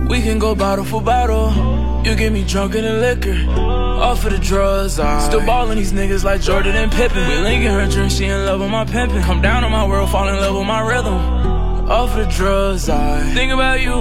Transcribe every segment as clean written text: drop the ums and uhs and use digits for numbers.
We can go bottle for bottle. You get me drunk in the liquor. Off of the drugs, I still ballin' these niggas like Jordan and Pippen. We linking her drink, she in love with my pimpin'. Come down on my world, fall in love with my rhythm. Off of the drugs, I think about you.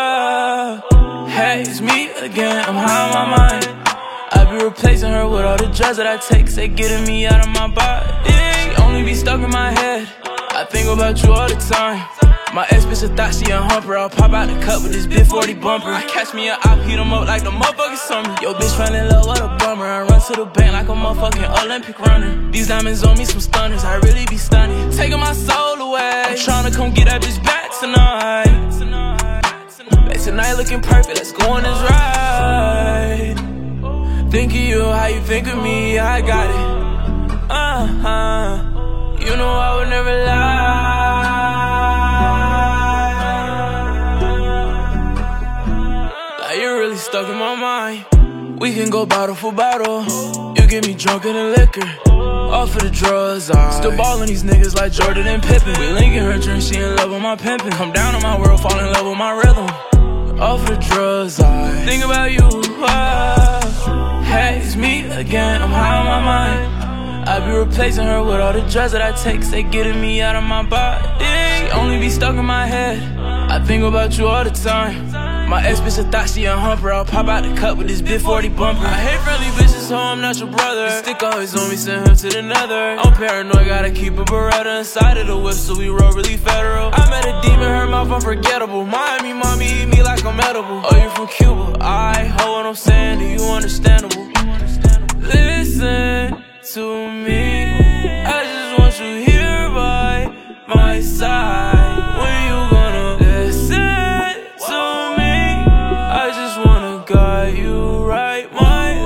Hey, it's me again, I'm high on my mind. I be replacing her with all the drugs that I take. Say getting me out of my body. She only be stuck in my head. I think about you all the time. My ex bitch thought she a humper. I'll pop out the cup with this big 40 bumper. I catch me up, heat them up like the motherfucking summer. Yo, bitch fell in love, what a bummer. I run to the bank like a motherfucking Olympic runner. These diamonds on me, some stunners, I really be stunning. Taking my soul away, I'm tryna come get that bitch back tonight. Back tonight looking perfect, let's go on this ride. Think of you, how you think of me, I got it. You know I would never lie. You're really stuck in my mind. We can go bottle for bottle. You get me drunk in the liquor. Off of the drugs, I still ballin' these niggas like Jordan and Pippen. We linking her drink, she in love with my pimpin'. Come down on my world, fall in love with my rhythm. Off of the drugs, I think about you. Hey, it's me again, I'm high on my mind. I be replacing her with all the drugs that I take. Say getting me out of my body. She only be stuck in my head. I think about you all the time. My ex bitch thought she a humper. I'll pop out the cup with this big 40 bumper. I hate friendly bitches, so I'm not your brother. The stick always on me, send him to the nether. I'm paranoid, gotta keep a Beretta inside of the whip, so we roll really federal. I met a demon, her mouth unforgettable. Miami, mommy, eat me like I'm edible. Oh, you from Cuba? I hold what I'm saying, do you understandable? Listen to me, I just want you here by my side. When you gonna listen to me? I just wanna guide you right, my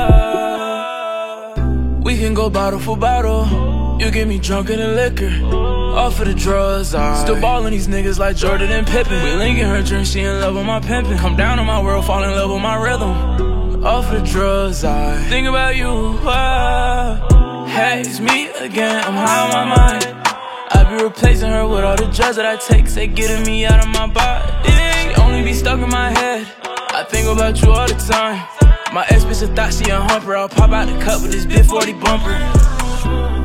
love. We can go bottle for bottle. You get me drunk in the liquor. Off of the drugs, I still ballin' these niggas like Jordan and Pippen. We linking her drink, she in love with my pimpin'. Come down on my world, fall in love with my rhythm. Off of the drugs, I think about you. Hey, it's me again, I'm high on my mind. I be replacing her with all the drugs that I take. Say getting me out of my body. She only be stuck in my head. I think about you all the time. My ex bitch thought she a humper. I'll pop out the cup with this big 40 bumper.